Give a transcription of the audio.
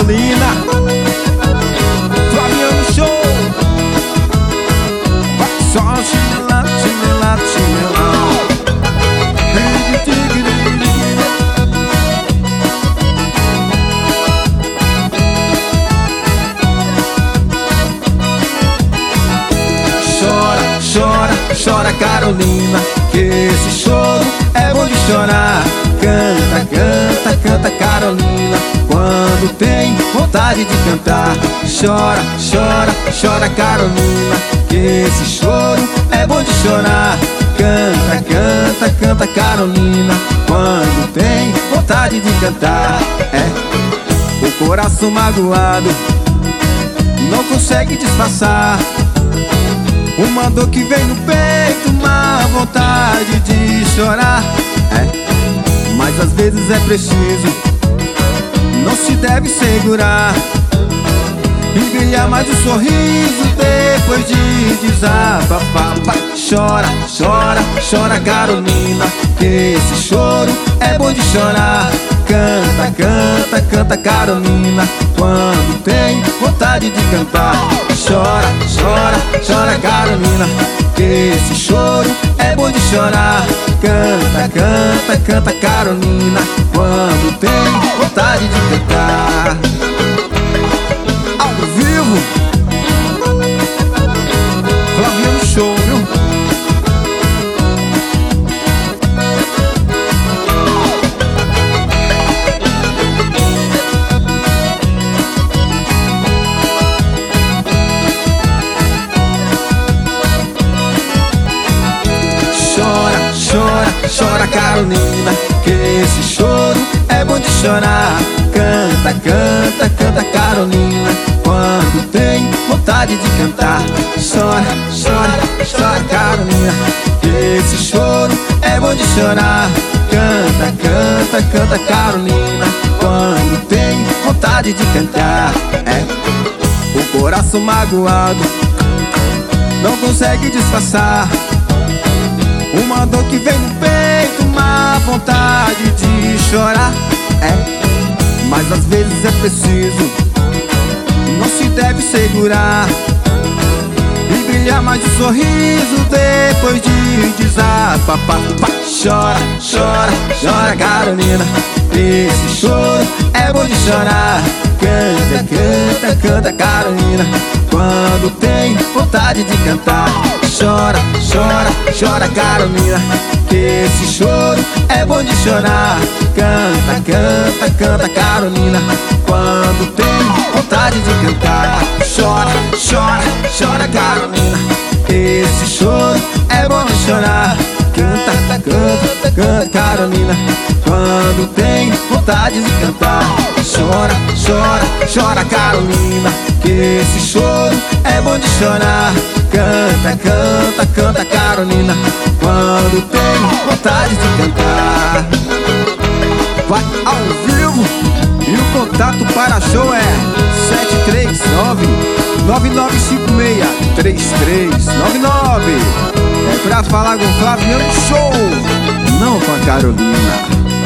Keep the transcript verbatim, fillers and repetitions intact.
Carolina. Flaviano Show. Vai só chinela, chinela, chinela. Chora, chora, chora Carolina, que esse choro é bom de chorar. Canta, canta, canta Carolina, quando tem vontade de cantar. Chora, chora, chora Carolina, que esse choro é bom de chorar. Canta, canta, canta Carolina, quando tem vontade de cantar. É, o coração magoado não consegue disfarçar uma dor que vem no peito, uma vontade de chorar. É, mas às vezes é preciso, não se deve segurar e brilhar mais o sorriso depois de desabafar. Chora, chora, chora Carolina, que esse choro é bom de chorar. Canta, canta, canta Carolina, quando tem vontade de cantar. Chora, chora, chora Carolina, que esse choro é bom de chorar. Canta, canta, canta Carolina, quando tem vontade de cantar. Ao vivo, Flaviano Show, viu? Chora, chora, chora Carolina, que esse choro é bom de chorar. Canta, canta, canta Carolina, quando tem vontade de cantar. Chora, chora, chora Carolina, que esse choro é bom de chorar. Canta, canta, canta Carolina, quando tem vontade de cantar. É, o coração magoado não consegue disfarçar uma dor que vem no peito, uma vontade de chorar. É, mas às vezes é preciso, não se deve segurar e brilhar mais o sorriso depois de desabafar. Chora, chora, chora Carolina, esse choro é bom de chorar. Canta, canta, canta Carolina, quando tem vontade de cantar. Chora, chora, chora Carolina, que esse choro é bom de chorar. Canta, canta, canta Carolina, quando tem vontade de cantar. Chora, chora, chora Carolina, que esse choro é bom de chorar. Canta, canta, canta Carolina, quando tem vontade de cantar. Chora, chora, chora Carolina, que esse choro é bom de chorar. Canta, canta, canta Carolina, quando tem vontade de cantar. Vai ao vivo e o contato para show é sete três nove, nove nove cinco seis, três três nove nove. É pra falar com o Flaviano Show, não com a Carolina.